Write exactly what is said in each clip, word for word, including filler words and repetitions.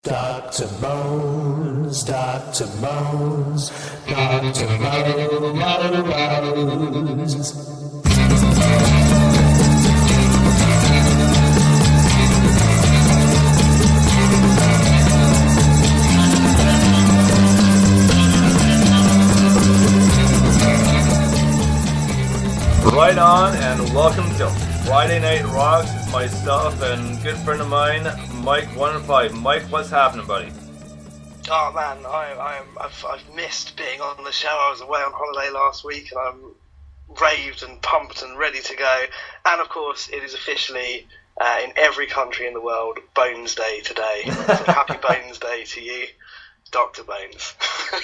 Doctor Bones, Doctor Bones, Doctor Bones. Right on, and welcome to Friday Night Rocks. It's myself and good friend of mine, Mike one and five. Mike, what's happening, buddy? Oh man, I, I'm, I've, I've missed being on the show. I was away on holiday last week, and I'm raved and pumped and ready to go. And of course, it is officially uh, in every country in the world Bones Day today. So happy Bones Day to you, Doctor Bones.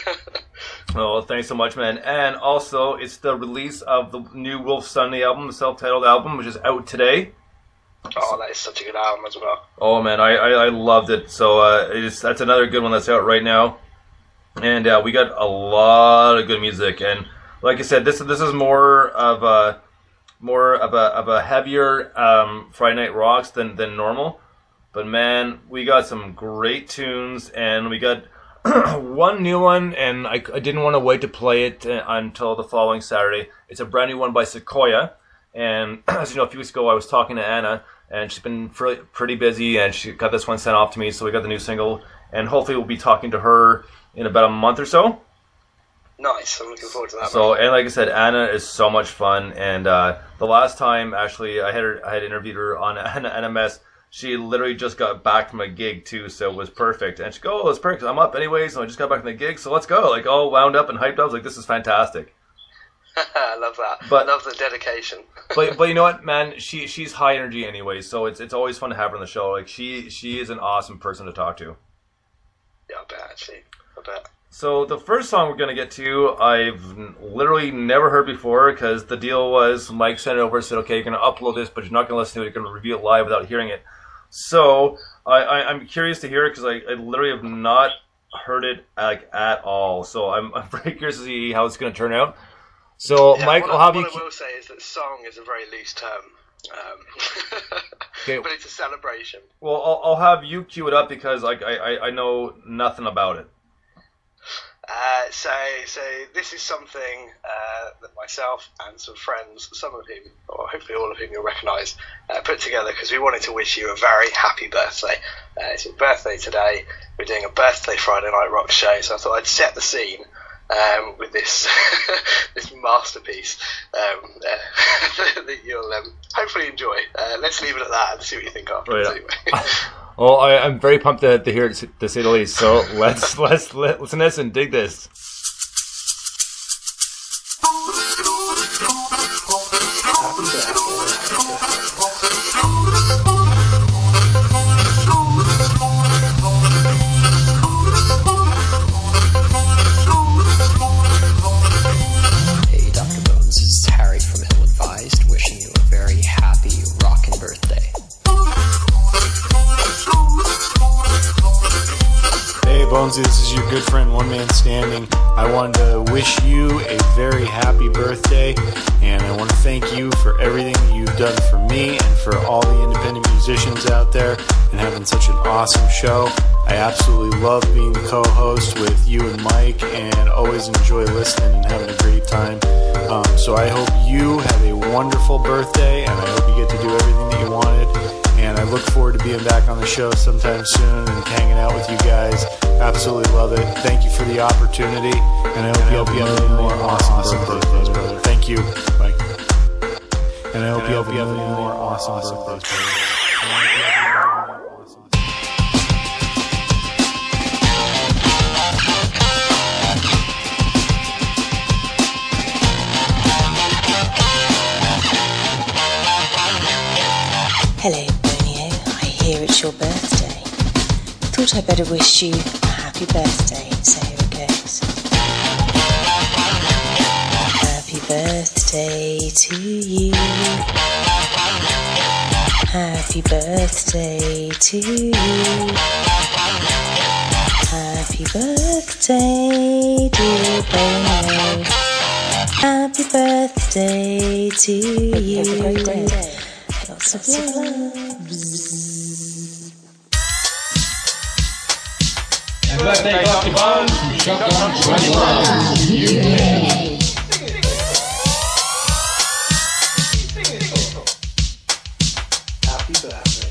Oh, thanks so much, man. And also, it's the release of the new Wolf Sunday album, the self-titled album, which is out today. Oh, that is such a good album as well. Oh, man, I, I, I loved it. So uh, it's, that's another good one that's out right now. And uh, we got a lot of good music. And like I said, this this is more of a more of a of a heavier um, Friday Night Rocks than than normal. But man, we got some great tunes, and we got one new one, and I, I didn't want to wait to play it uh, until the following Saturday. It's a brand new one by Sequoia, and as you know, a few weeks ago I was talking to Anna, and she's been pretty, pretty busy, and she got this one sent off to me, so we got the new single, and hopefully we'll be talking to her in about a month or so. Nice, I'm looking forward to that. So, man. and like I said, Anna is so much fun, and uh, the last time, actually, I had her, I had interviewed her on N M S. She literally just got back from a gig, too, so it was perfect. And she goes, oh, it's perfect. I'm up anyway, so I just got back from the gig, so let's go. Like, all wound up and hyped up. I was like, this is fantastic. I love that. But, I love the dedication. but but you know what, man? She She's high energy anyway, so it's it's always fun to have her on the show. Like, she, she is an awesome person to talk to. Yeah, I bet, actually. I bet. So the first song we're going to get to, I've literally never heard before, because the deal was Mike sent it over and said, okay, you're going to upload this, but you're not going to listen to it. You're going to review it live without hearing it. So I, I, I'm curious to hear it, because I, I literally have not heard it like at all. So I'm, I'm very curious to see how it's going to turn out. So yeah, Mike, what I'll I, have what you. I will say is that song is a very loose term. Um, Okay. But it's a celebration. Well, I'll, I'll have you cue it up, because like I, I, I know nothing about it. Uh, so, so this is something uh, that myself and some friends, some of whom, or hopefully all of whom you'll recognise, uh, put together because we wanted to wish you a very happy birthday. Uh, it's your birthday today. We're doing a birthday Friday Night Rock show, so I thought I'd set the scene um, with this this masterpiece um, uh, that you'll um, hopefully enjoy. Uh, let's leave it at that and see what you think afterwards. Right. Anyway. Well, I, I'm very pumped to, to hear it, to say the least. So let's let's let, listen to this and dig this. Hey, Doctor Bones, this is Harry from Ill Advised, wishing you a very happy rockin' birthday. Hey Bonesy, this is your good friend One Man Standing. I wanted to wish you a very happy birthday, and I want to thank you for everything that you've done for me and for all the independent musicians out there and having such an awesome show. I absolutely love being the co-host with you and Mike, and always enjoy listening and having a great time. Um, so I hope you have a wonderful birthday, and I hope you get to do everything that you wanted. And I look forward to being back on the show sometime soon and hanging out with you guys. Absolutely love it. Thank you for the opportunity, and I hope you have many more awesome, awesome birthdays, brother. Thank you. Bye. And I hope you have many more awesome birthdays, brother. Hello, Bonio. I hear it's your birthday. Thought I'd better wish you a happy birthday, so here it goes. Happy birthday to you. Happy birthday to you. Happy birthday, dear Bonio. Happy birthday to you. Happy birthday. Lots of love. And birthday Doctor Bones from Shotgun twenty-one, U K. Happy birthday.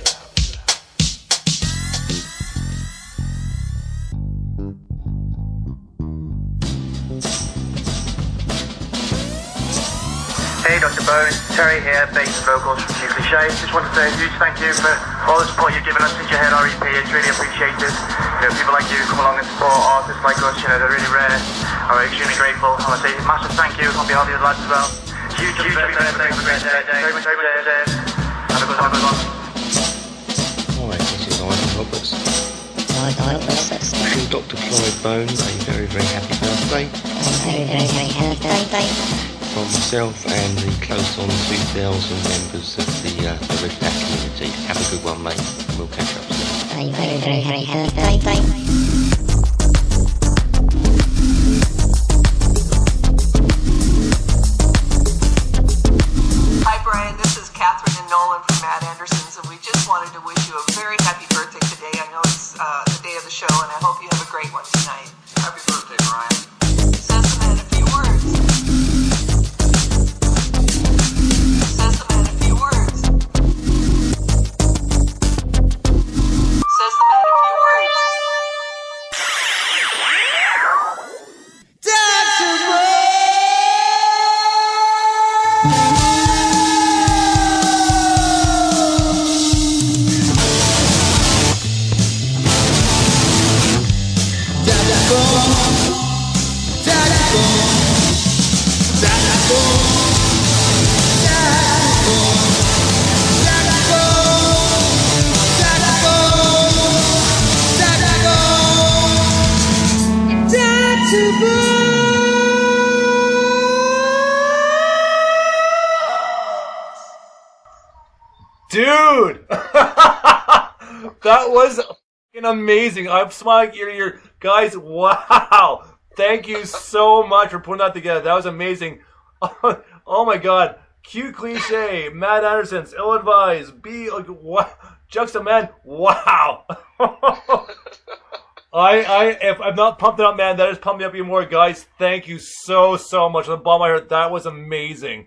Hey Doctor Bones, Terry here, bass and vocals from Q Cliche. Just wanted to say a huge thank you for all the support you've given us since you had R E P. It's really appreciated. You know, people like you come along and support artists like us, you know, they're really rare. I'm extremely grateful. I want to say a massive thank you on behalf of the lads as well. Huge, huge birthday, have a great day. Very much, very much, have a good one, have a good one. Hi, this is Ivan Roberts. Hi, Ivan Roberts. Wishing Doctor Clive Bones a very, very happy birthday. Very, very, very happy birthday. From myself and the close on two thousand members of the, uh, the Red Hat community. Have a good one, mate. We'll catch up soon. A very, very, very happy birthday. Hi Brian, this is Catherine and Nolan from Matt Anderson's, and we just wanted to wish you a very happy birthday today. I know it's uh, the day of the show, and I hope you have a great one tonight. Happy birthday, Brian. Says the man a few words. Says the man a few words. Says the man a few words. Dude, that was fucking amazing. I'm smiling ear to ear. Guys, wow. Thank you so much for putting that together. That was amazing. Oh my God. Q Cliche, Matt Anderson's, Ill Advised, B, like, what? Juxta Man, wow. I, I, if I'm not pumped up, man, that has pumped me up even more. Guys, thank you so, so much. On the bottom of my heart, that was amazing.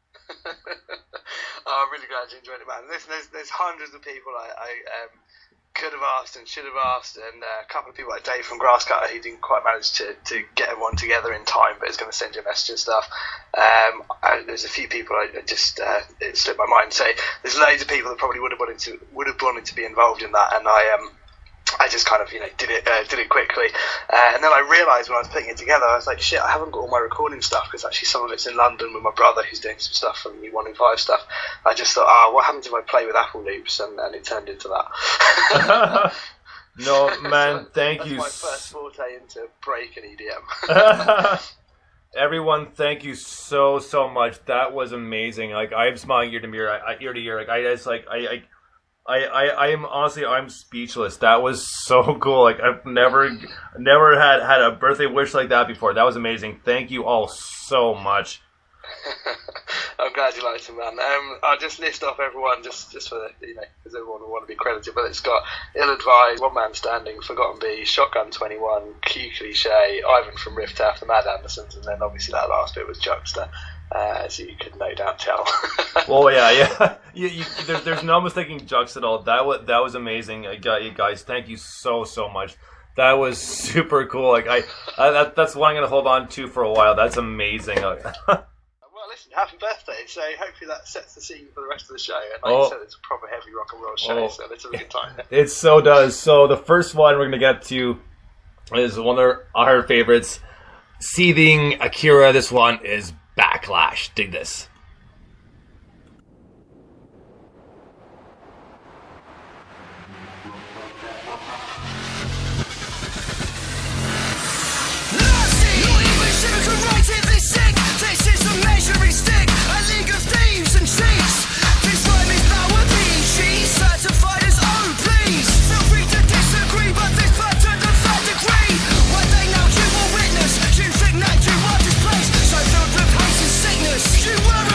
Oh, I'm really glad you enjoyed it, man. Listen, there's, there's hundreds of people I, I um, could have asked and should have asked, and uh, a couple of people like Dave from Grasscutter, who didn't quite manage to, to get everyone together in time, but is going to send you a message and stuff. Um, I, there's a few people I just uh, it slipped my mind. So there's loads of people that probably would have wanted to would have wanted to be involved in that, and I um. I just kind of, you know, did it uh, did it quickly. Uh, and then I realised when I was putting it together, I was like, shit, I haven't got all my recording stuff, because actually some of it's in London with my brother who's doing some stuff from the one in five stuff. I just thought, ah, oh, what happens if I play with Apple Loops? And, and it turned into that. No, man, so thank that's you. That's my first forte into break and E D M. Everyone, thank you so, so much. That was amazing. Like, I'm smiling ear to ear, I, ear to ear. Like, I just, like, I... I I, I, I am honestly, I'm speechless. That was so cool. Like, I've never, never had, had a birthday wish like that before. That was amazing. Thank you all so much. I'm glad you liked it, man. Um, I'll just list off everyone just, just for, you know, because everyone will want to be credited. But it's got Ill Advised, One Man Standing, Forgotten Bee, Shotgun twenty-one, Q Cliche, Ivan from Rift After, Matt Anderson's, and then obviously that last bit was Juxta. Uh, as you could no doubt tell. Well, yeah, yeah. You, you, there, there's no mistaking Jux at all. That was that was amazing. I got you guys. Thank you so so much. That was super cool. Like I, I that, that's what I'm gonna hold on to for a while. That's amazing. Well, listen, happy birthday. So hopefully that sets the scene for the rest of the show. And like oh. you said, it's a proper heavy rock and roll show, oh. so it's a good time. It so does. So the first one we're gonna get to is one of our favorites, Seething Akira. This one is Backlash. Dig this. You were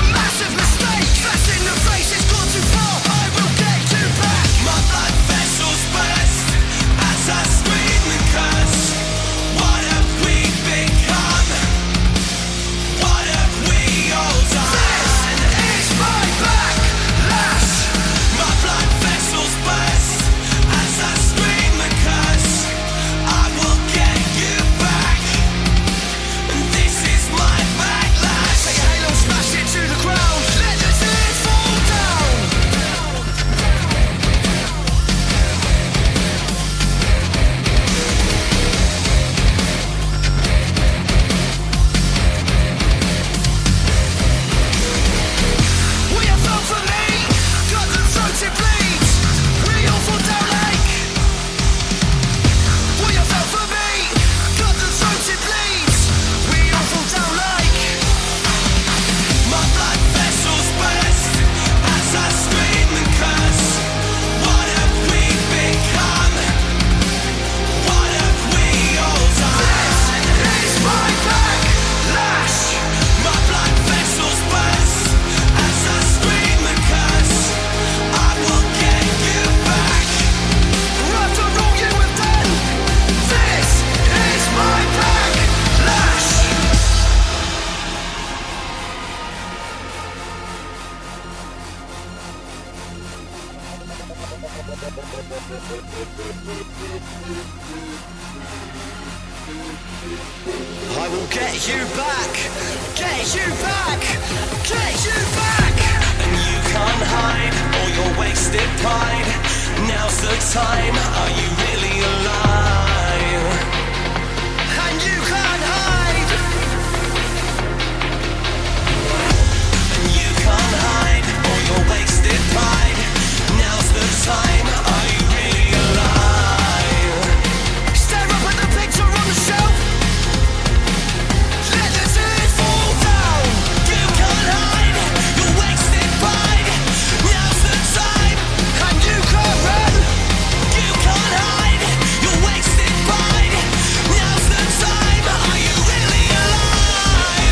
get you back, get you back, get you back. And you can't hide all your wasted pride. Now's the time, are you really alive? And you can't hide. And you can't hide all your wasted pride. Now's the time, are you really alive? Stare up at the picture on the shelf. Let the tears fall down. You can't hide your wasted pride. Now's the time, and you can't run. You can't hide your wasted pride. Now's the time, are you really alive?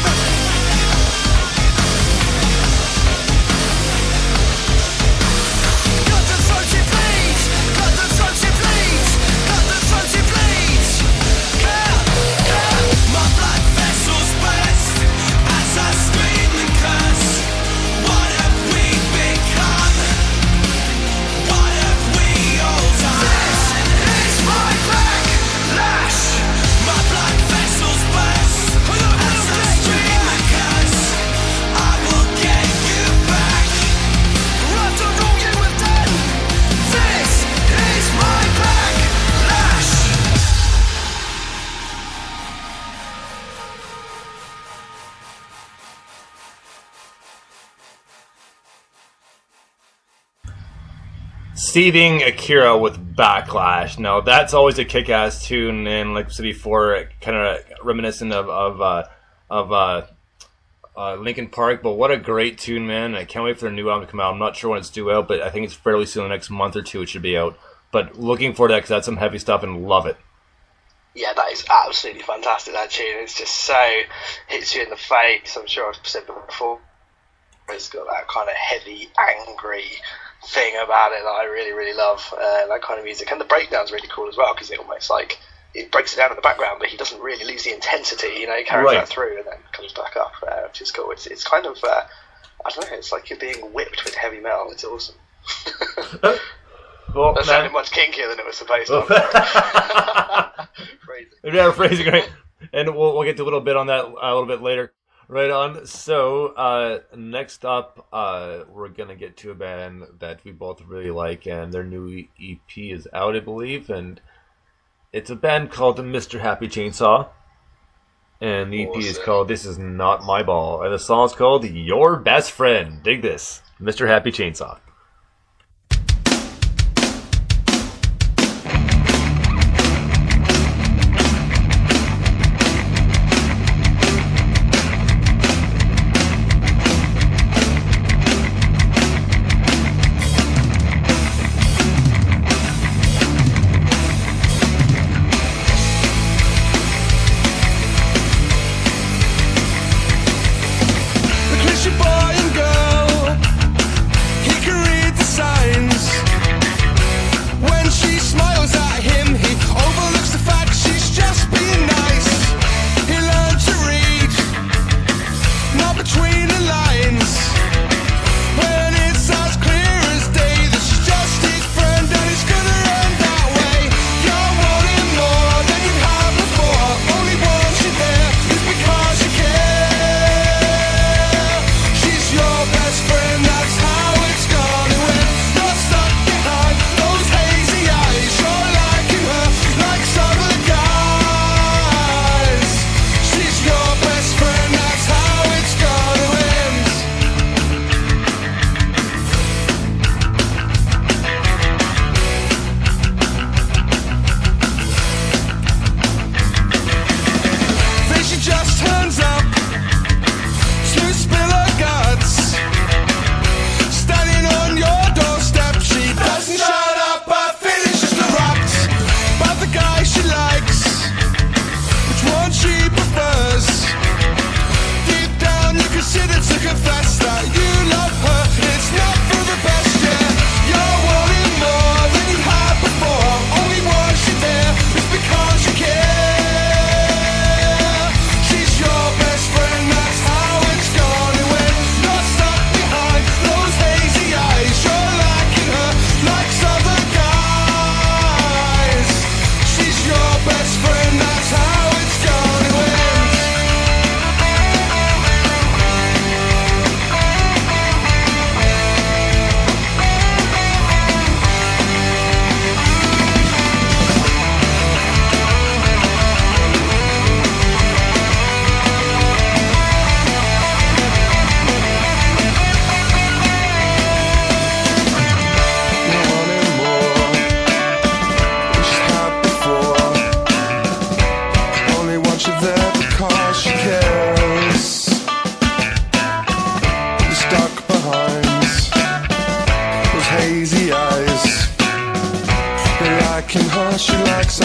Got the throat it bleeds, got the throat it bleeds, got the throat it bleeds. Yeah, yeah. My blood vessels burst as I scream and curse. What have we become? What have we all done? This is my backlash. My blood vessels burst as I scream and curse. I will get you back. After all you have done, this is my backlash. Seething Akira with Backlash. Now that's always a kick-ass tune, and like I said before, kind of reminiscent of of uh, of uh, uh, Linkin Park. But what a great tune, man! I can't wait for the new album to come out. I'm not sure when it's due out, but I think it's fairly soon. The next month or two, it should be out. But looking forward to that because that's some heavy stuff, and love it. Yeah, that is absolutely fantastic, that tune. It's just so, hits you in the face. I'm sure I've said before. It's got that kind of heavy, angry thing about it that I really, really love. Uh, that kind of music. And the breakdown's really cool as well, because it almost like, it breaks it down in the background, but he doesn't really lose the intensity, you know, he carries Right. that through and then comes back up, uh, which is cool. It's, it's kind of, uh, I don't know, it's like you're being whipped with heavy metal. It's awesome. Well, That man. sounded much kinkier than it was supposed to. I'm sorry. Crazy. Yeah, phrasing right. And we'll we'll get to a little bit on that a little bit later. Right on. So uh, next up, uh, we're gonna get to a band that we both really like, and their new E P is out, I believe, and it's a band called Mister Happy Chainsaw, and the E P is Awesome. called "This Is Not My Ball," and the song's called "Your Best Friend." Dig this, Mister Happy Chainsaw. The Christian boy and girl, he grew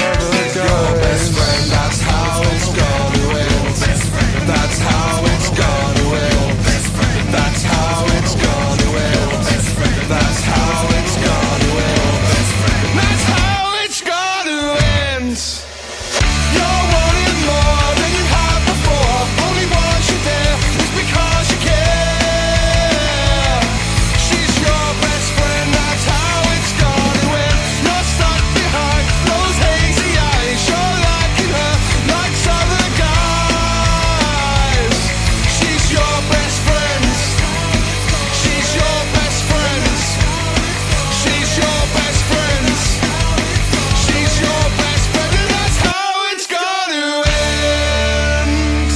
never goes. Your best friend, that's how it's gonna end. That's how it's gonna end. That's how it's gonna end. That's how it's gonna end. That's how it's gonna end. You're wanting more than you had before. Only once you're there is because you care. She's your best friend, that's how it's gonna end. You're stuck behind those hazy eyes. You're liking her like other guys. She's your best friend. She's your best friend. She's your best friend. She's your best friend, and that's how it's gonna end.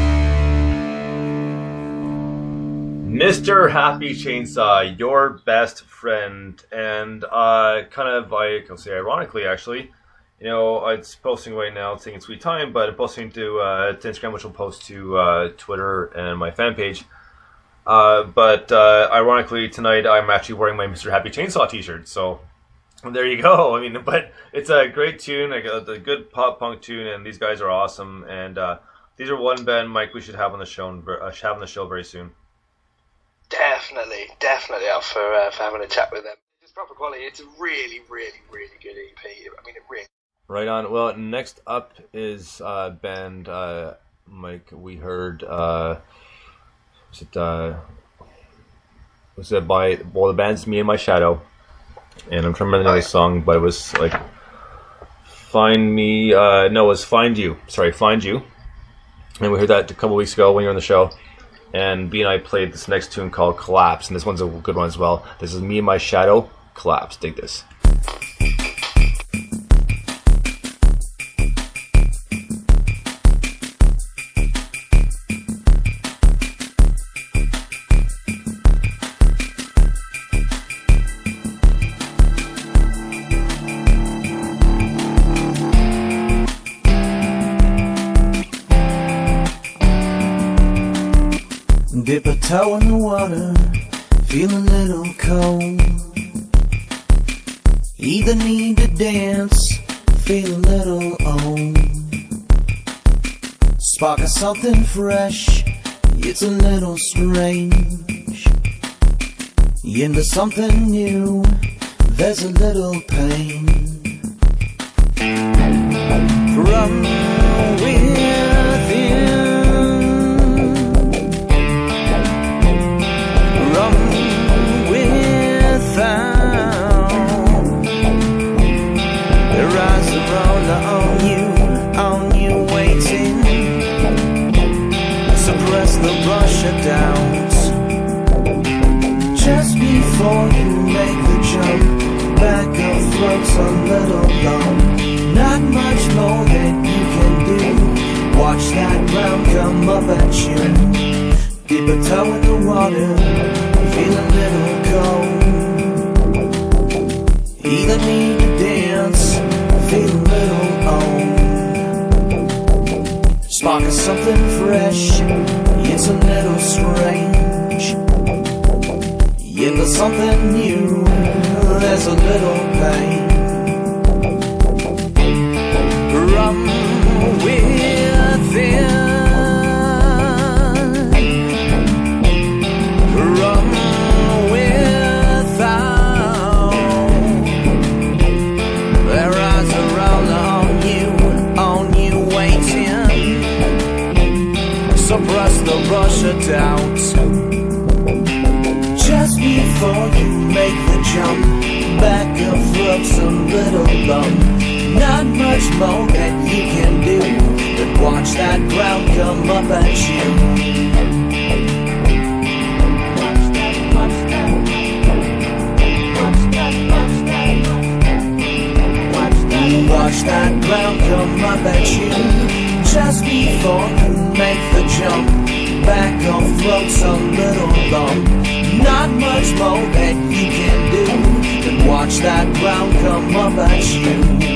Mister Happy Chainsaw, your best friend, and uh, kind of, I can say ironically actually, you know, it's posting right now, it's taking sweet time, but I'm posting to, uh, to Instagram, which will post to uh, Twitter and my fan page. Uh, but uh, ironically, tonight I'm actually wearing my Mister Happy Chainsaw t-shirt, so there you go. I mean, but it's a great tune, a, a good pop punk tune, and these guys are awesome. And uh, these are one band, Mike, we should have on the show, uh, have on the show very soon. Definitely, definitely up for, uh, for having a chat with them. It's proper quality. It's a really, really, really good E P. I mean, it really. Right on. Well, next up is uh, band uh, Mike. We heard. Uh, was it? Uh, was it by? Well, the band's Me and My Shadow, and I'm trying to remember the name of the song, but it was like "Find Me." Uh, no, it was "Find You." Sorry, "Find You." And we heard that a couple weeks ago when you were on the show. And B and I played this next tune called Collapse, and this one's a good one as well. This is Me and My Shadow, Collapse. Dig this. Dip a toe in the water, feel a little cold. Either need to dance, feel a little old. Spark of something fresh, it's a little strange. Into something new, there's a little pain. From within, from without, their eyes are all on you, on you waiting. Suppress the rush of doubts just before you make the jump. Back of throats a little long, not much more that you can do. Watch that ground come up at you. Dip a toe in the water, feel a little cold. Either need to dance, feel a little old. Spark of something fresh, it's a little strange. Into something new, there's a little pain. From within, from without, their eyes are all on you, on you waiting. Suppress the rush of doubt just before you make the jump. Back and forth's a little long, not much more that you can do but watch that ground come up at you. Watch that ground come up at you just before you make the jump. Back on floats a little long, not much more that you can do than watch that ground come up at you.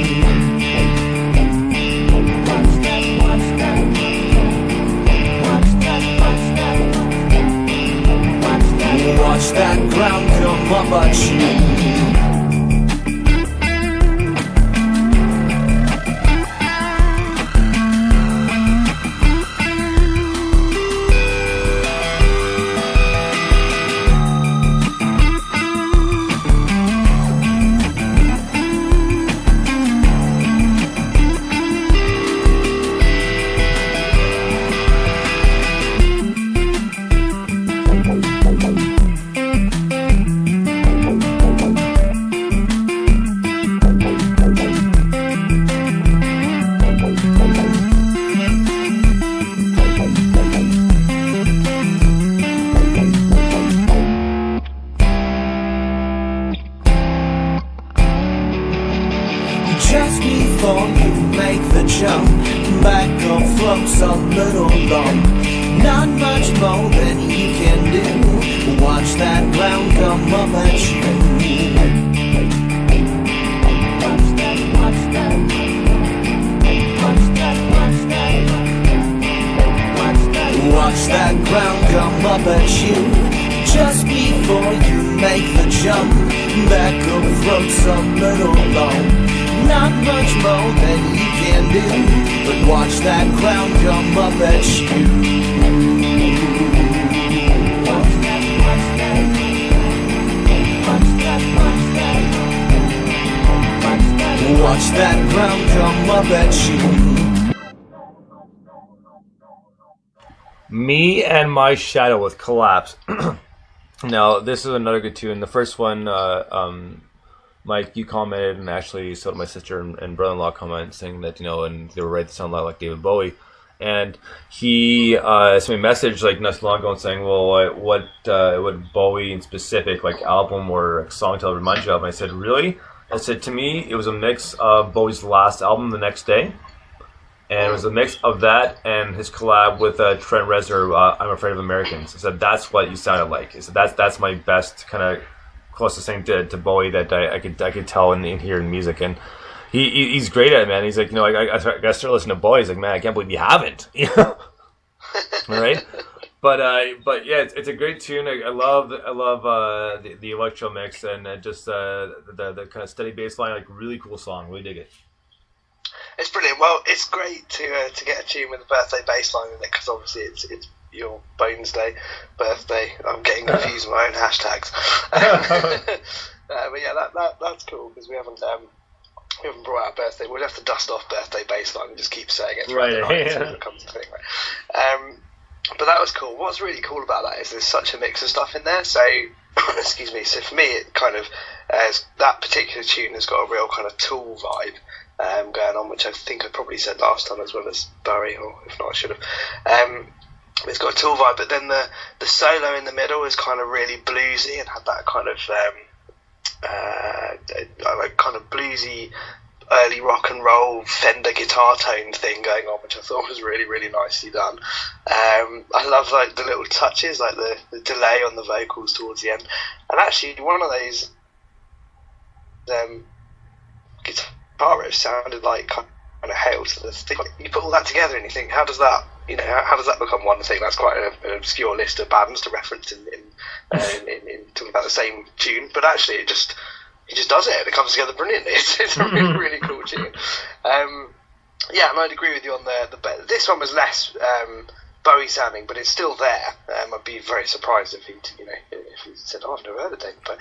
Watch that ground come up at you. jump back on floats a little long. Not much more than you can do. Watch that ground come up at you. Watch that ground come up at you just before you make the jump. Back up floats a little long. Not much more than you can do, but watch that ground come up at you. Watch that, watch that. Watch that, watch that. Watch that. Watch that ground come up at you. Me and My Shadow with Collapse. Now, this is another good tune. The first one, uh, um, Mike, you commented, and actually so did my sister and, and brother-in-law comment saying that, you know, and they were right to sound a lot like David Bowie. And he uh, sent me a message like not so long ago and saying, well, what what, uh, what Bowie in specific, like album or song to remind you of? And I said, really? I said, to me, it was a mix of Bowie's last album, The Next Day. And it was a mix of that and his collab with uh, Trent Reznor, uh, I'm Afraid of Americans. I said, that's what you sounded like. I said, that's that's my best kind of closest thing to, to Bowie that I, I could I could tell and hear in music. And he, he he's great at it, man. He's like, you know, I, I, I started listening to Bowie. He's like, man, I can't believe you haven't. You know? Right? But uh, but yeah, it's, it's a great tune. I, I love I love uh, the, the electro mix and uh, just uh, the the kind of steady bass line. Like, really cool song. Really dig it. It's brilliant. Well, it's great to uh, to get a tune with a birthday bass line in it, because obviously it's it's your Bones Day birthday. I'm getting confused with my own hashtags. uh, but yeah, that, that that's cool, because we haven't um, we haven't brought out birthday. We'll have to dust off birthday bass line and just keep saying it throughout right, the night yeah. until it becomes a thing. Right? Um, but that was cool. What's really cool about that is there's such a mix of stuff in there. So excuse me. So for me, it kind of uh, that particular tune has got a real kind of Tool vibe. Um, going on, which I think I probably said last time as well as Barry, or if not I should have. Um, it's got a Tool vibe, but then the, the solo in the middle is kind of really bluesy and had that kind of um, uh, like kind of bluesy early rock and roll Fender guitar tone thing going on, which I thought was really really nicely done. Um, I love like the little touches, like the, the delay on the vocals towards the end, and actually one of those um, guitar guitar riff sounded like kind of Hail to the Thief. You put all that together and you think, how does that, you know, how, how does that become one thing? That's quite an, an obscure list of bands to reference in in, uh, in, in, in talking about the same tune, but actually it just it just does it. And it comes together brilliantly. It's, it's a really really cool tune. Um, yeah, and I'd agree with you on the the this one was less um, Bowie sounding, but it's still there. Um, I'd be very surprised if he, you know, if he said, "Oh, I've never heard of David Bowie."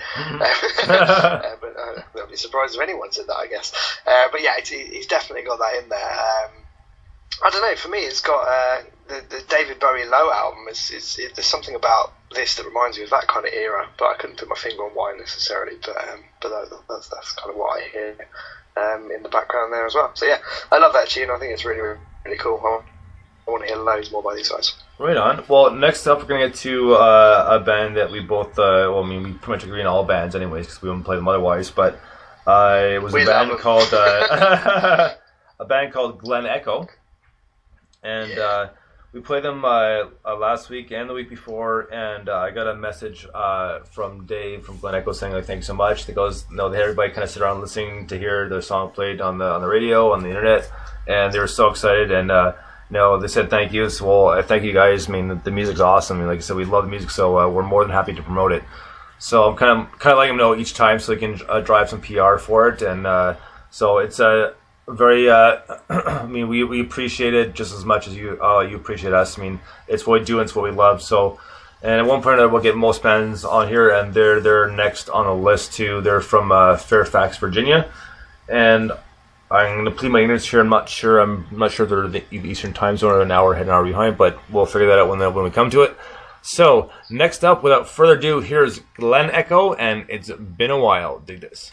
uh, but uh, I'd be surprised if anyone said that, I guess. Uh, but yeah, it's, he's definitely got that in there. Um, I don't know. For me, it's got uh, the, the David Bowie Low album. Is, is it, there's something about this that reminds me of that kind of era, but I couldn't put my finger on why necessarily. But um, but that, that's that's kind of what I hear um, in the background there as well. So yeah, I love that tune. I think it's really really, really cool. I want to hear loads more by these guys. Right on. Well, next up, we're going to get to uh, a band that we both, uh, well, I mean, we pretty much agree on all bands anyways, because we wouldn't play them otherwise, but uh, it was we a band called uh, a band called Glen Echo, and yeah. uh, we played them uh, uh, last week and the week before, and uh, I got a message uh, from Dave from Glen Echo saying, like, thanks so much. He goes, no, everybody kind of sit around listening to hear their song played on the on the radio, on the internet, and they were so excited, and uh, no, they said thank you. So, well, thank you guys. I mean, the, the music's awesome. I mean, like I said, we love the music, so uh, we're more than happy to promote it. So I'm kind of kind of letting them know each time, so they can uh, drive some P R for it. And uh, so it's a uh, very. Uh, I mean, we, we appreciate it just as much as you uh, you appreciate us. I mean, it's what we do, and it's what we love. So, and at one point, we'll get most bands on here, and they're they're next on the list too. They're from uh, Fairfax, Virginia, and I'm going to plead my ignorance here. I'm not sure. I'm not sure they're the Eastern Time Zone or an hour ahead, an hour behind, but we'll figure that out when when we come to it. So next up, without further ado, here's Glen Echo, and It's Been a While. Dig this.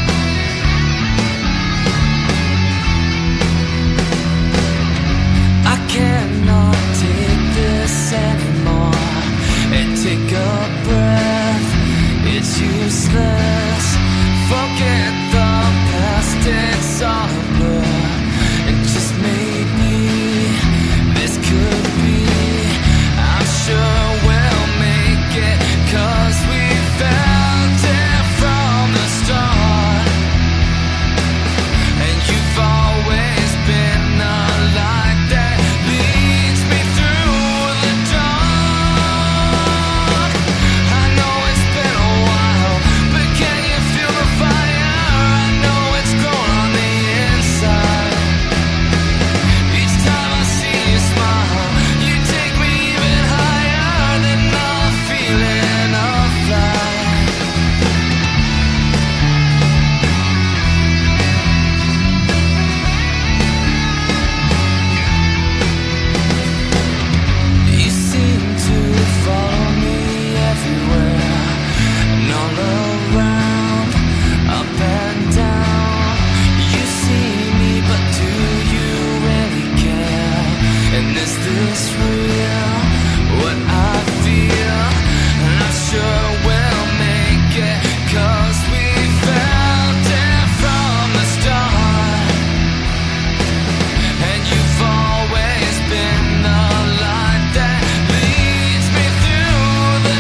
I is this real? What I feel, not sure we'll make it, 'cause we felt it from the start. And you've always been the light that leads me through the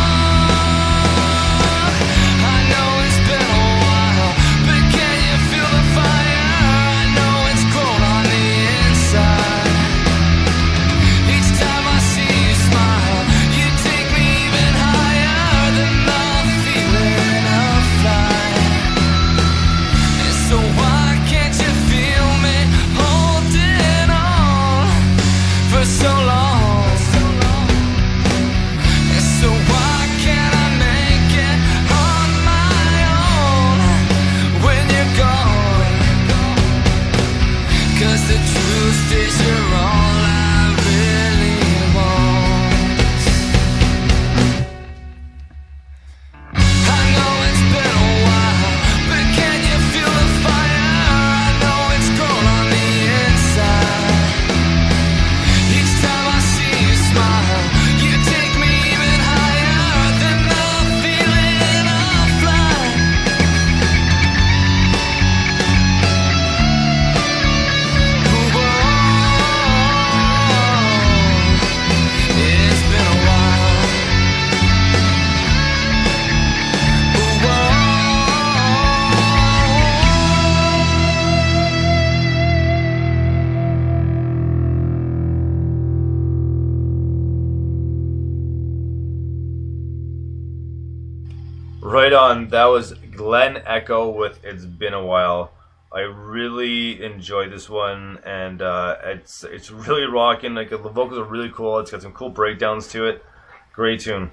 dark. I know it's been a while, but can you feel the fire? I know it's grown on the inside. Each time I see you smile, you take me even higher than the feeling of flight. And so why can't you feel me holding on for so long? And so why can't I make it on my own when you're gone? 'Cause the truth is you're all I really want. I know it's been a while, but can you feel the fire? I know it's grown on the inside. Each time I see you smile, you take me even higher than the feeling of flight. It's been a while. Right on. That was Glenn Echo with "It's Been a While." I really enjoyed this one, and uh, it's it's really rocking. Like the vocals are really cool. It's got some cool breakdowns to it. Great tune.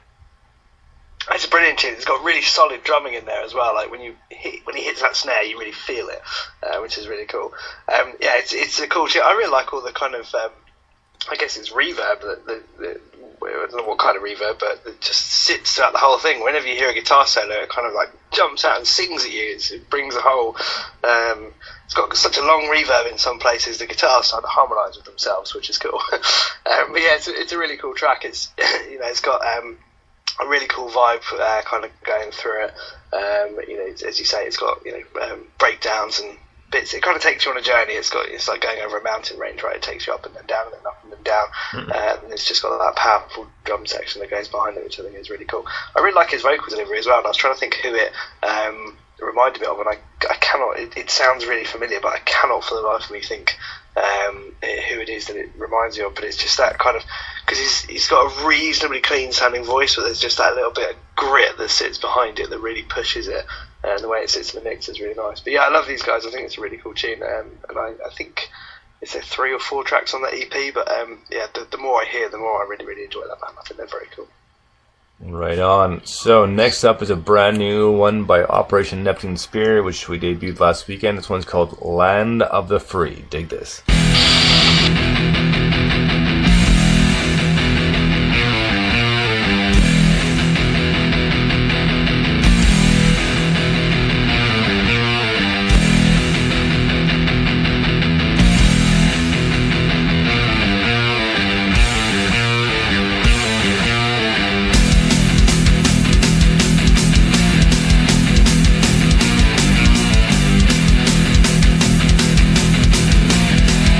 It's a brilliant tune. It's got really solid drumming in there as well. Like when you hit, when he hits that snare, you really feel it, uh, which is really cool. Um, yeah, it's it's a cool tune. I really like all the kind of, um, I guess it's reverb. That the, the, I don't know what kind of reverb, but it just sits throughout the whole thing. Whenever you hear a guitar solo, it kind of like jumps out and sings at you. It's, it brings a whole. Um, it's got such a long reverb in some places. The guitars start to harmonise with themselves, which is cool. um, but yeah, it's a, it's a really cool track. It's you know, it's got. Um, a really cool vibe uh, kind of going through it. Um, you know, as you say, it's got you know um, breakdowns and bits. It kind of takes you on a journey. It's got it's like going over a mountain range, right? It takes you up and then down and then up and then down. Mm-hmm. uh, and it's just got that powerful drum section that goes behind it, which I think is really cool. I really like his vocal delivery as well. And I was trying to think who it um, reminded me of, and I, I cannot. It, it sounds really familiar, but I cannot for the life of me think um, who it is that it reminds you of. But it's just that kind of. Because he's, he's got a reasonably clean sounding voice, but there's just that little bit of grit that sits behind it that really pushes it, and the way it sits in the mix is really nice. But yeah, I love these guys. I think it's a really cool tune, um, and I, I think it's there three or four tracks on that E P. But um, yeah, the, the more I hear, the more I really really enjoy that band. I think they're very cool. Right on. So next up is a brand new one by Operation Neptune Spear, which we debuted last weekend. This one's called "Land of the Free." Dig this. Thank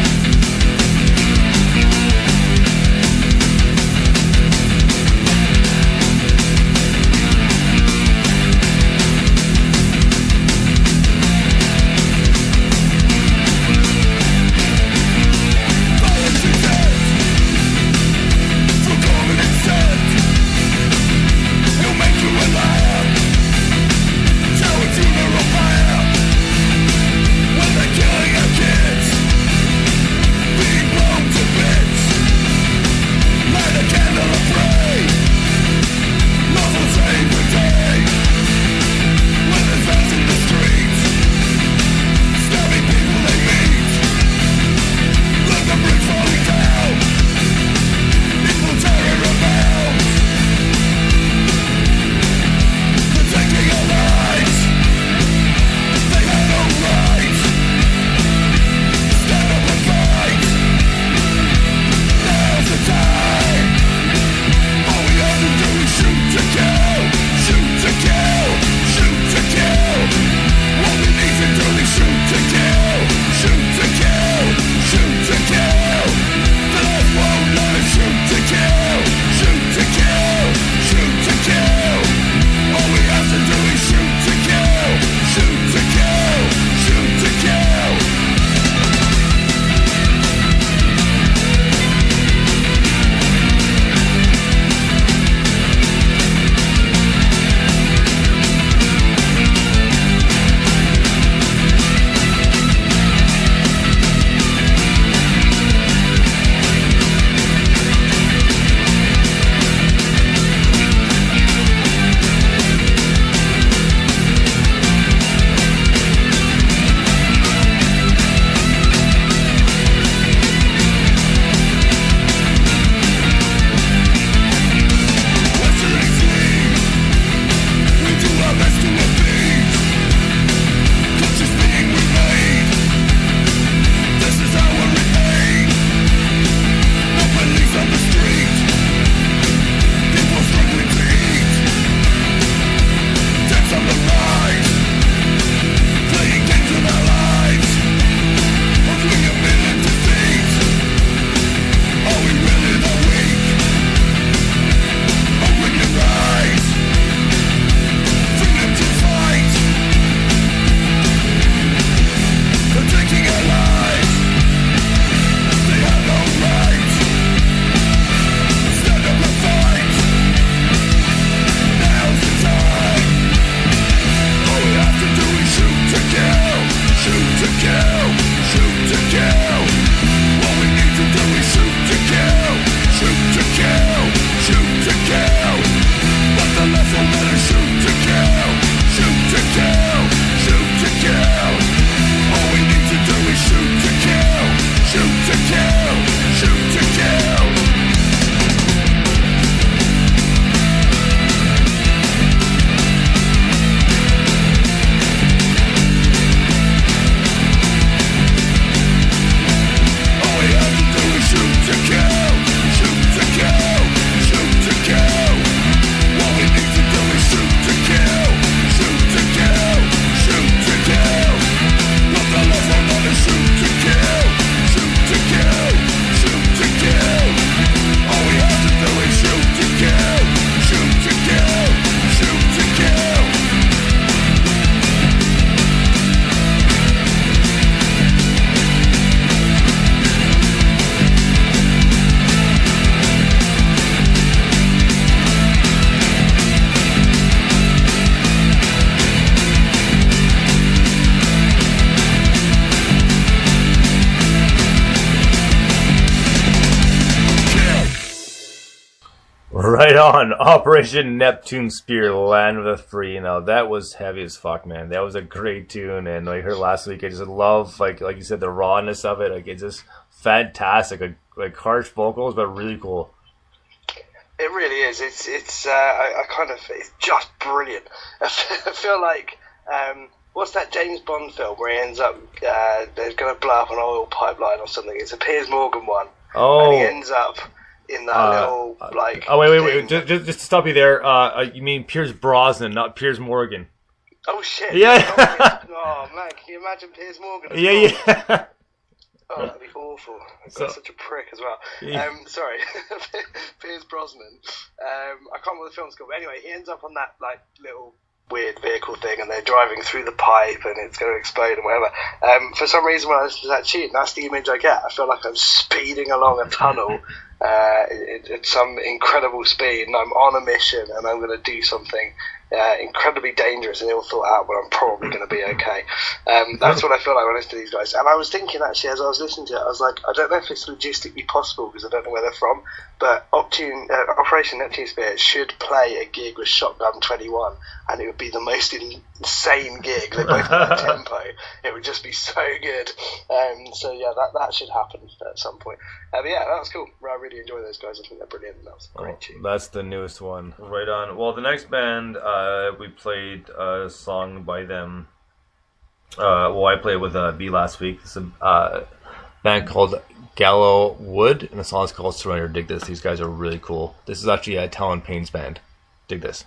Right on. Operation Neptune Spear, Land of the Free. Now that was heavy as fuck, man. That was a great tune, and like I heard last week, I just love like like you said, the rawness of it. Like it's just fantastic. Like, like harsh vocals, but really cool. It really is. It's it's. Uh, I, I kind of. It's just brilliant. I feel like. Um, what's that James Bond film where he ends up? Uh, they're going to blow up an oil pipeline or something. It's a Piers Morgan one. Oh. And he ends up. In that uh, little, like... Oh, wait, wait, wait. Just, just, just to stop you there, uh, you mean Piers Brosnan, not Piers Morgan. Oh, shit. Yeah. Oh, man, can you imagine Piers Morgan? Yeah, yeah. Oh, that'd be awful. I've So- got such a prick as well. Yeah. Um, sorry. Piers Brosnan. Um, I can't remember what the film's called. But anyway, he ends up on that, like, little... weird vehicle thing, and they're driving through the pipe and it's going to explode and whatever. Um, for some reason, when I listen to that tune, that's the image I get. I feel like I'm speeding along a tunnel uh, at, at some incredible speed, and I'm on a mission, and I'm going to do something uh, incredibly dangerous and ill thought out, but I'm probably going to be okay. Um, that's what I feel like when I listen to these guys. And I was thinking, actually, as I was listening to it, I was like, I don't know if it's logistically possible because I don't know where they're from, but Optune, uh, Operation Neptune Spear should play a gig with Shotgun twenty-one, and it would be the most insane gig. They both have a tempo. It would just be so good. Um, so yeah, that that should happen at some point. Uh, but yeah, that was cool. I really enjoy those guys. I think they're brilliant. That was a great tune. That's the newest one. Right on. Well, the next band, uh, we played a song by them. Uh, well, I played with uh, B last week. It's a uh, band called Gallow Wood, and the song is called Surrender. Dig this. These guys are really cool. This is actually a Talon Payne's band. Dig this.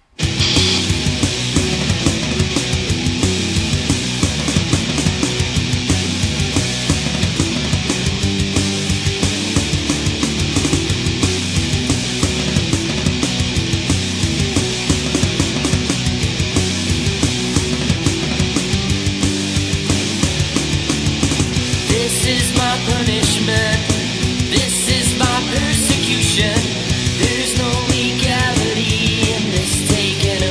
This is my punishment. This is my persecution. There's no legality in this taking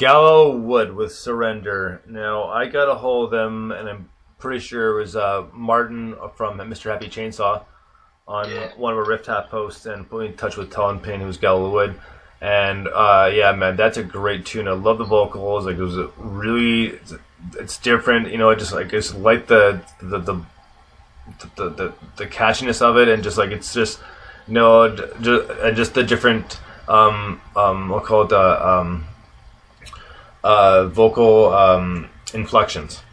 Gallow Wood with Surrender. Now, I got a hold of them, and I'm pretty sure it was uh, Martin from Mister Happy Chainsaw on Yeah. one of our Rift Tap posts, and put me in touch with Talon Payne, who's Gallow Wood. And uh, yeah, man, that's a great tune. I love the vocals. Like, it was a really, it's, it's different. You know, I just like just like the the the the, the, the catchiness of it, and just like it's just you know, just, and just the different um um we'll call it the um uh vocal um inflections.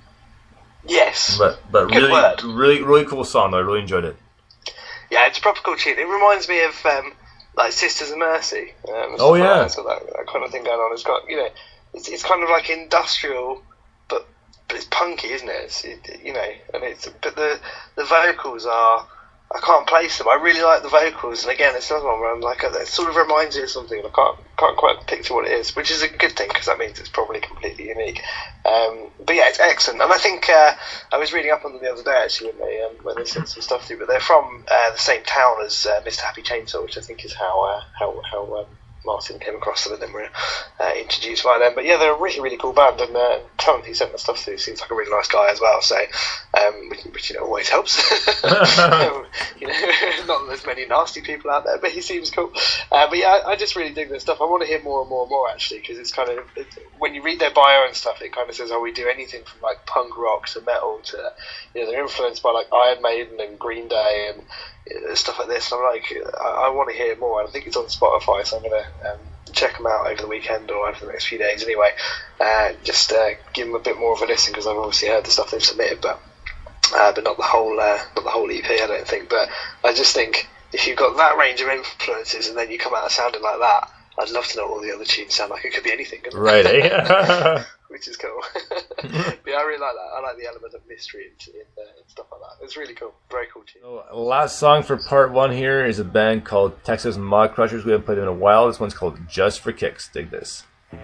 Yes. But but Good really word. really really cool song though. I really enjoyed it. Yeah, it's a proper cool tune. It reminds me of um, like Sisters of Mercy. Um, Oh, stuff like yeah. that. It's got that, that kind of thing going on. It's got, you know, it's, it's kind of like industrial, but but it's punky, isn't it? It's, it you know, and it's but the the vocals are. I can't place them. I really like the vocals, and again, it's another one where I'm like, it sort of reminds me of something, and I can't can't quite picture what it is, which is a good thing because that means it's probably completely unique. Um, but yeah, it's excellent, and I think uh, I was reading up on them the other day actually when they um, when they sent some stuff through. But they're from uh, the same town as uh, Mister Happy Chainsaw, which I think is how uh, how how um, Martin came across them and then were uh, introduced by them. But yeah, they're a really really cool band, and uh, Tom, who sent the stuff through, seems like a really nice guy as well. So, um, which, which you know always helps. um, you know, not that there's many nasty people out there, but he seems cool. Uh, but yeah, I, I just really dig their stuff. I want to hear more and more and more actually, because it's kind of it, when you read their bio and stuff, it kind of says, "Oh, we do anything from like punk rock to metal to," you know, they're influenced by like Iron Maiden and Green Day and uh, stuff like this. And I'm like, I, I want to hear more. And I think it's on Spotify, so I'm gonna um, check them out over the weekend or over the next few days. Anyway, uh, just uh, give them a bit more of a listen because I've obviously heard the stuff they've submitted, but. Uh, but not the whole, uh, not the whole E P, I don't think. But I just think if you've got that range of influences and then you come out sounding like that, I'd love to know what all the other tunes sound like. It could be anything, couldn't it? Right, eh? Which is cool. But yeah, I really like that. I like the element of mystery in, in, uh, and stuff like that. It's really cool. Very cool tune. Last song for part one here is a band called Texas Mod Crushers. We haven't played in a while. This one's called Just for Kicks. Dig this.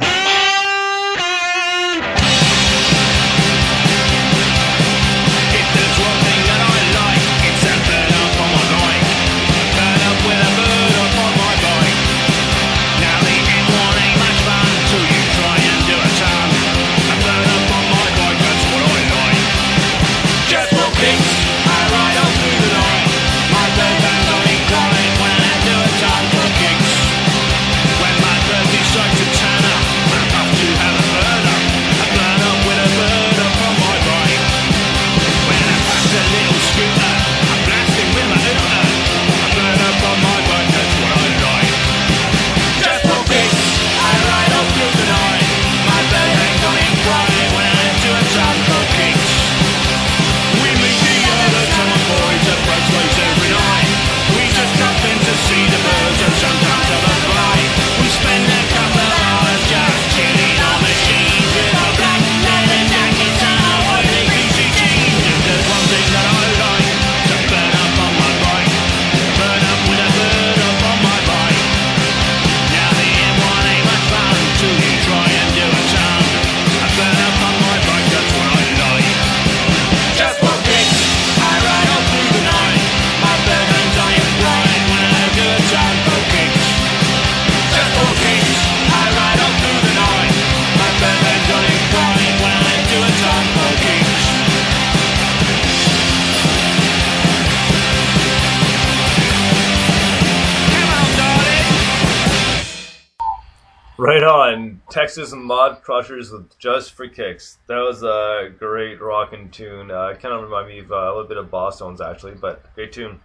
Right on. Texas Mod Crushers with Just for Kicks. That was a great rockin' tune. Uh, kind of remind me of uh, a little bit of Boss Tones, actually, but great tune.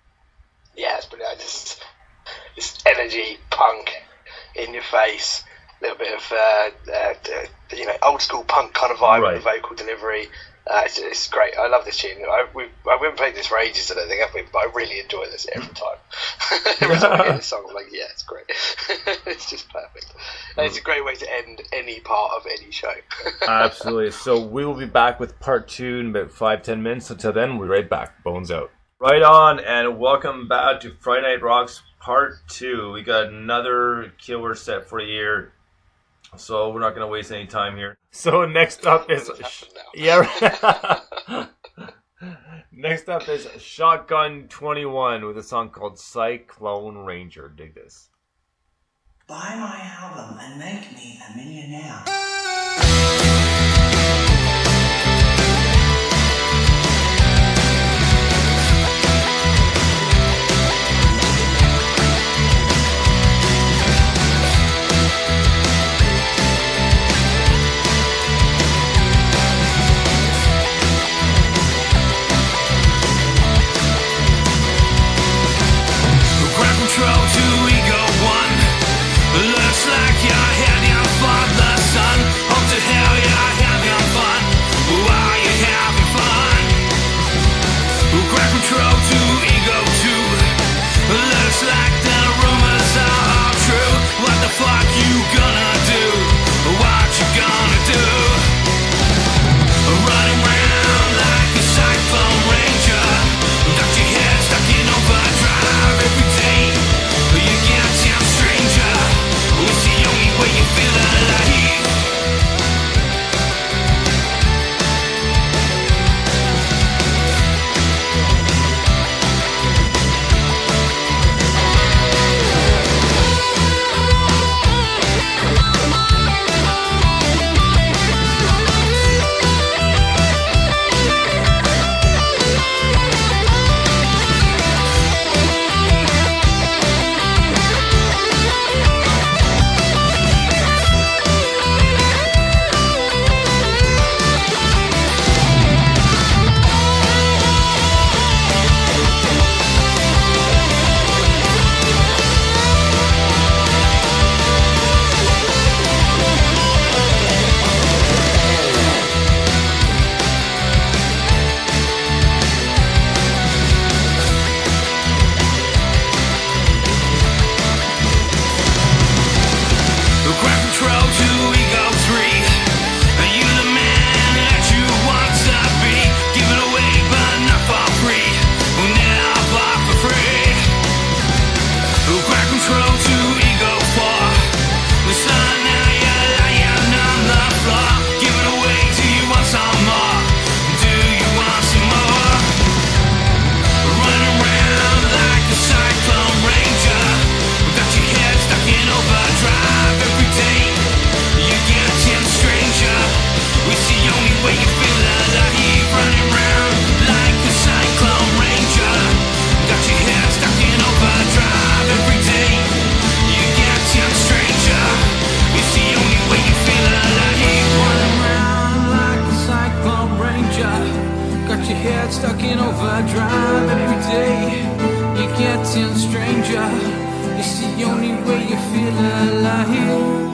Yeah, it's brilliant. Just, just energy, punk, in your face. A little bit of, uh, uh, you know, old school punk kind of vibe Right. with the vocal delivery. Uh, it's, it's great. I love this tune. I, we, I haven't played this for ages, I don't think, have we? But I really enjoy this every time. Every time I hear this song, I'm like, yeah, it's great. It's just perfect. And it's a great way to end any part of any show. Absolutely. So we will be back with part two in about five, ten minutes. Until then, we'll be right back. Bones out. Right on, and welcome back to Friday Night Rocks part two. We got another killer set for you here. So we're not going to waste any time here. So next up is yeah. Next up is Shotgun twenty-one with a song called Cyclone Ranger. Dig this. Buy my album and make me a millionaire. Grab control to ego one. Looks like you're heading for the sun. Hope to hell you're having fun. Are you having fun? Grab control to ego two. Looks like the rumors are all true. What the fuck you gonna do? What you gonna do? Running around like a cyclone ranger. Got your head stuck in overdrive every day. You can't tell stranger. It's the only way you feel alive. Grab control to ego three. Are you the man that you want to be? Give it away, but not for free. Never for free. Grab control to ego four. The sun now you're lying on the floor. Give it away. Do you want some more? Do you want some more? Running around like a cyclone ranger. Got your head stuck in overdrive every day. You can't tell stranger. It's the only way you feel alive. Running around like a cyclone ranger. Got your head stuck in overdrive every day. You can't tell stranger. It's the only way you feel alive. Running around like a cyclone ranger. Got your head stuck in overdrive every day. You can't tell stranger. It's the only way you feel alive.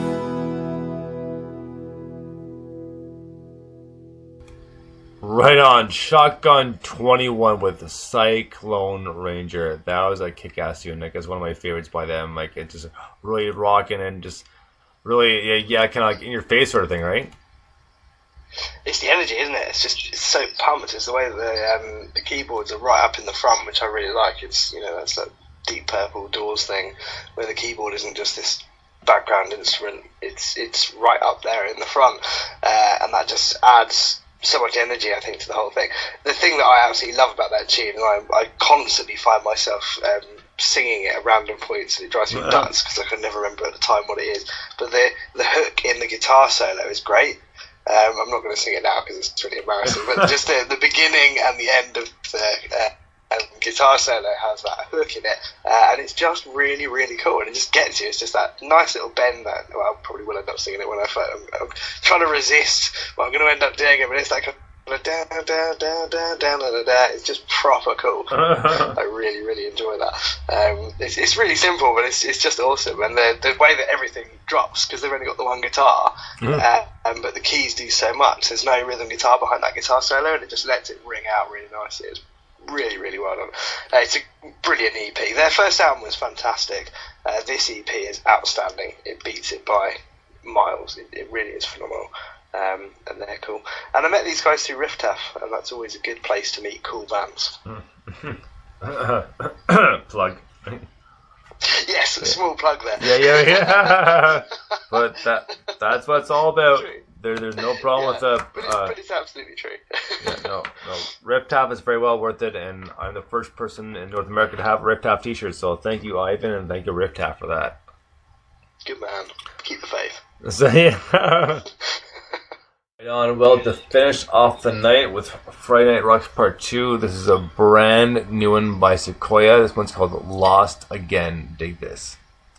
Right on, Shotgun twenty-one with the Cyclone Ranger. That was a kick-ass tune. Like, it's one of my favorites by them. Like, it's just really rocking and just really, yeah, yeah kind of like in your face sort of thing, right? It's the energy, isn't it? It's just it's so pumped. It's the way that the, um, the keyboards are right up in the front, which I really like. It's, you know, that's that Deep Purple Doors thing, where the keyboard isn't just this background instrument. It's it's right up there in the front, uh, and that just adds so much energy, I think, to the whole thing. The thing that I absolutely love about that tune, and I, I constantly find myself um, singing it at random points, and it drives me nuts because I can never remember at the time what it is. But the the hook in the guitar solo is great. Um, I'm not going to sing it now because it's really embarrassing, but just the, the beginning and the end of the uh, um, guitar solo has that hook in it, uh, and it's just really, really cool, and it just gets you. It's just that nice little bend that, well, I probably will end up singing it when I I'm, I'm trying to resist what I'm going to end up doing it, but it's like a down, down, down, down, down, down, down. It's just proper cool. I really, really enjoy that. Um, it's, it's really simple, but it's it's just awesome. And the the way that everything drops, because they've only got the one guitar, mm. uh, um, but the keys do so much. There's no rhythm guitar behind that guitar solo, and it just lets it ring out really nicely. It's really, really well done. Uh, it's a brilliant E P. Their first album was fantastic. Uh, this E P is outstanding. It beats it by miles. It, it really is phenomenal. Um, and they're cool. And I met these guys through Riff Taff, and that's always a good place to meet cool bands. Plug. Yes, a small plug there. Yeah, yeah, yeah. But that that's what it's all about. There, there's no problem yeah, with the. But it's, uh, but it's absolutely true. yeah, no, no. Riff Taff is very well worth it, and I'm the first person in North America to have a Riff Taff t-shirt. So thank you, Ivan, and thank you, Riff Taff, for that. Good man. Keep the faith. So, yeah. Right on. Well, to finish off the night with Friday Night Rocks Part two, this is a brand new one by Sequoia. This one's called Lost Again. Dig this.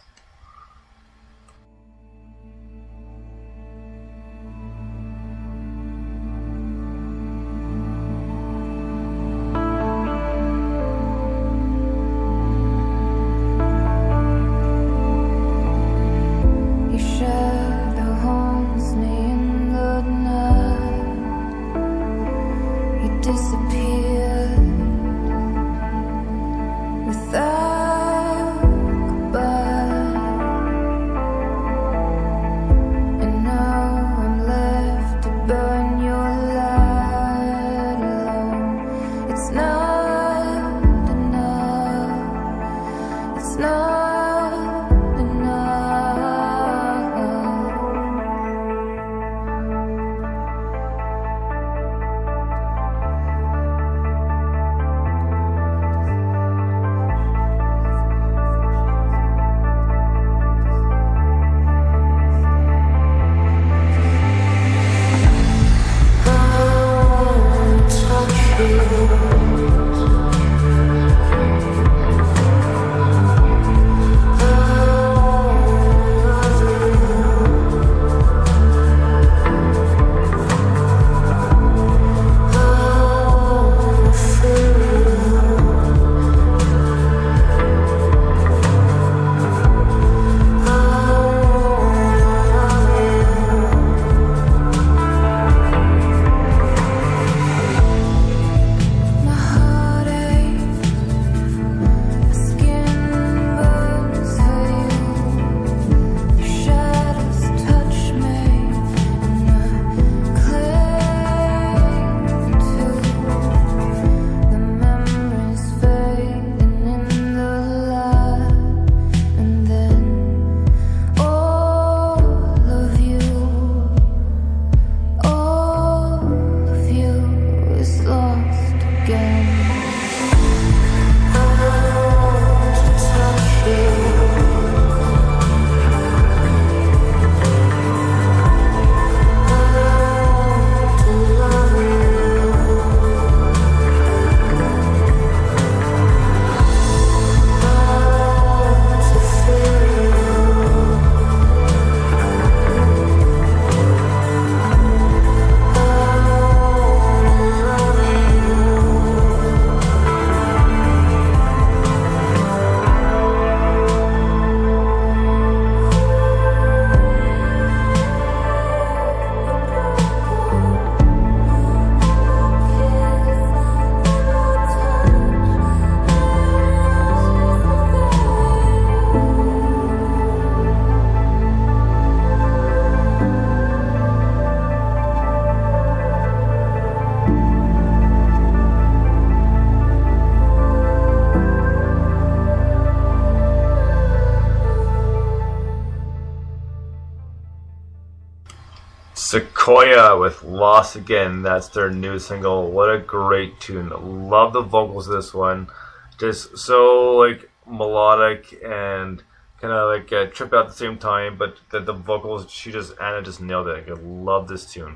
Sequoia with Lost Again. That's their new single. What a great tune. Love the vocals of this one. Just so like melodic and kind of like uh, trip out at the same time, but the, the vocals, she just, Anna just nailed it. I love this tune.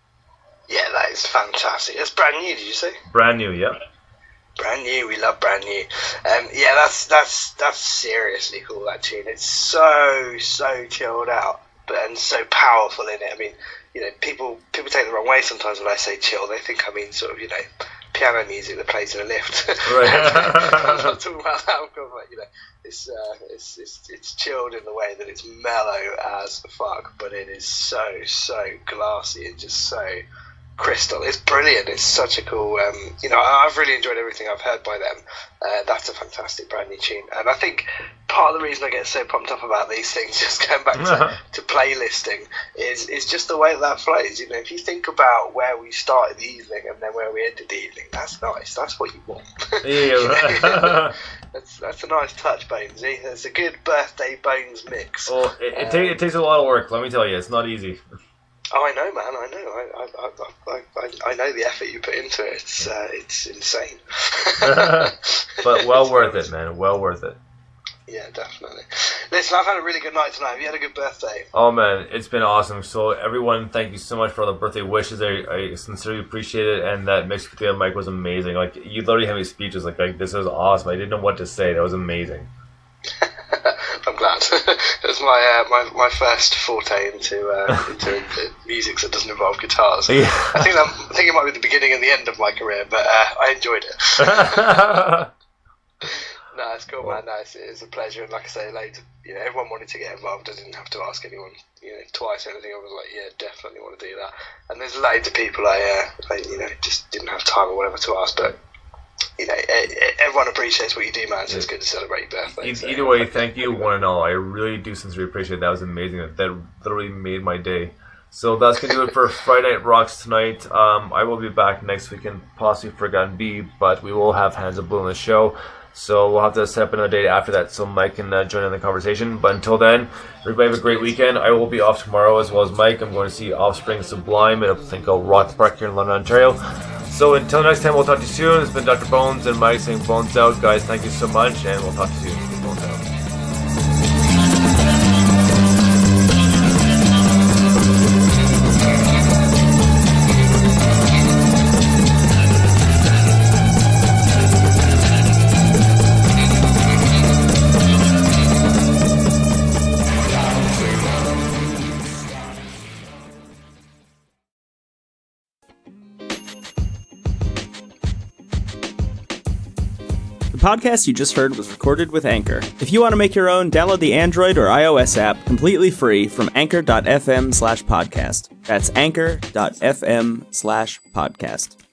Yeah, that is fantastic. It's brand new, did you say? Brand new, yeah. Brand new, we love brand new. Um, yeah, that's that's that's seriously cool, that tune. It's so, so chilled out, but and so powerful in it. I mean, you know, people people take it the wrong way sometimes when I say chill. They think I mean sort of, you know, piano music that plays in a lift. Right. I'm not talking about that. I'm talking about, you know, it's, uh, it's it's it's chilled in the way that it's mellow as fuck, but it is so so glassy and just so crystal. It's brilliant. It's such a cool. Um, you know, I've really enjoyed everything I've heard by them. Uh, that's a fantastic brand new tune, and I think part of the reason I get so pumped up about these things, just going back to, to playlisting, is is just the way that, that flows. You know, if you think about where we started the evening and then where we ended the evening, that's nice. That's what you want. Yeah. that's that's a nice touch, Bonesy. It's a good birthday Bones mix. Well, it, it, um, ta- it takes a lot of work. Let me tell you, it's not easy. Oh, I know, man. I know. I I, I, I, I know the effort you put into it. It's uh, it's insane. But well worth it, man. Well worth it. Yeah, definitely. Listen, I've had a really good night tonight. Have you had a good birthday? Oh man, it's been awesome. So everyone, thank you so much for all the birthday wishes. I, I sincerely appreciate it. And that mix with the mic was amazing. Like you literally had me speeches. Like like this was awesome. I didn't know what to say. That was amazing. I'm glad. It was my uh, my my first forte into uh, into uh, music that doesn't involve guitars. Yeah. I think that, I think it might be the beginning and the end of my career, but uh, I enjoyed it. No, it's cool, man. No, it's, it's a pleasure, and like I say, like, you know, everyone wanted to get involved. I didn't have to ask anyone, you know, twice or anything. I was like, yeah, definitely want to do that. And there's loads of people I, uh, I, you know, just didn't have time or whatever to ask, but you know, everyone appreciates what you do, man. So it's good to celebrate your birthday. Either, so, either way, thank you, one and all. I really do sincerely appreciate it. That was amazing. That literally made my day. So that's going to do it for Friday Night Rocks tonight. Um, I will be back next week and possibly Forgotten Bee, but we will have Hands of Blue on the show. So we'll have to set up another date after that so Mike can uh, join in the conversation. But until then, everybody have a great weekend. I will be off tomorrow as well as Mike. I'm going to see Offspring Sublime at a thing called Rock Park here in London, Ontario. So until next time, we'll talk to you soon. It's been Doctor Bones and Mike saying Bones out. Guys, thank you so much, and we'll talk to you soon. Bones out. The podcast you just heard was recorded with Anchor. If you want to make your own, download the Android or iOS app completely free from anchor dot f m slash podcast. That's anchor dot f m slash podcast.